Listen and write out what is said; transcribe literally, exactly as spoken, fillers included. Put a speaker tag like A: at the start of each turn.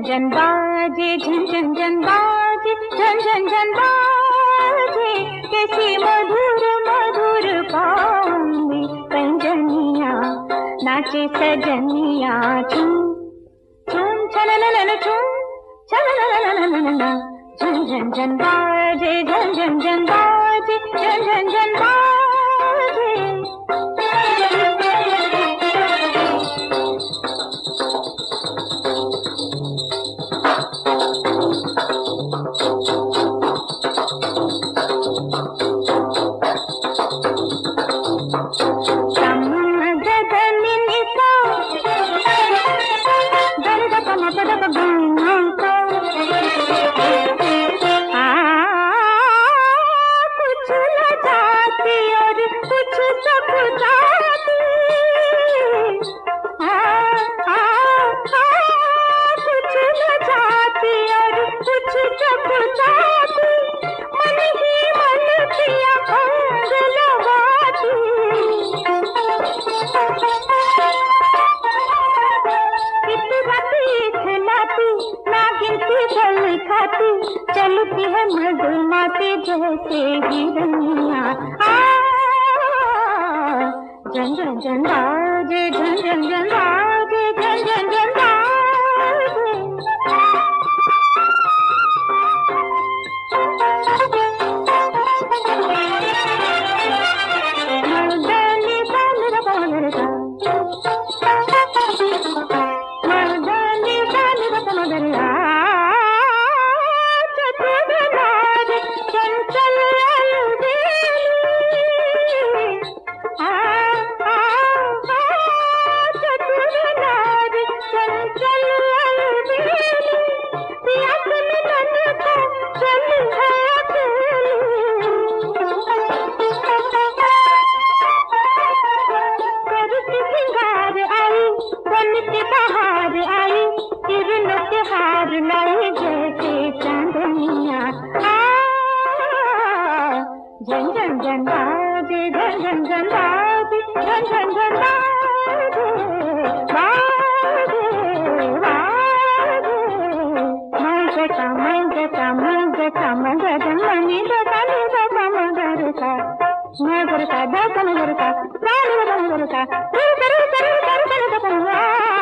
A: झन बाजे झन झन झन बाजे झन झन झन बाजे कैसी मधुर मधुर पाऊंगी पैंजनिया नाचे सजनिया झूम झूम छननन झूम छननन झन झन झन बाजे झन झन झन बाजे झन झन झन बाजे चलती है मधुमाती जैसे हिरनिया झन झन झन बाजे झन झन झन बाजे झन झन झन बाजे मर्दानी बालर बालर का मर्दानी बालर बालर का झन झन झन बाजे झन झन झन बाजे झन झन झन बाजे बाजे मगता मगता मगता मनी दता दता मगरता मगरता दता मगरता रानी मगरता करू करू करू करू करू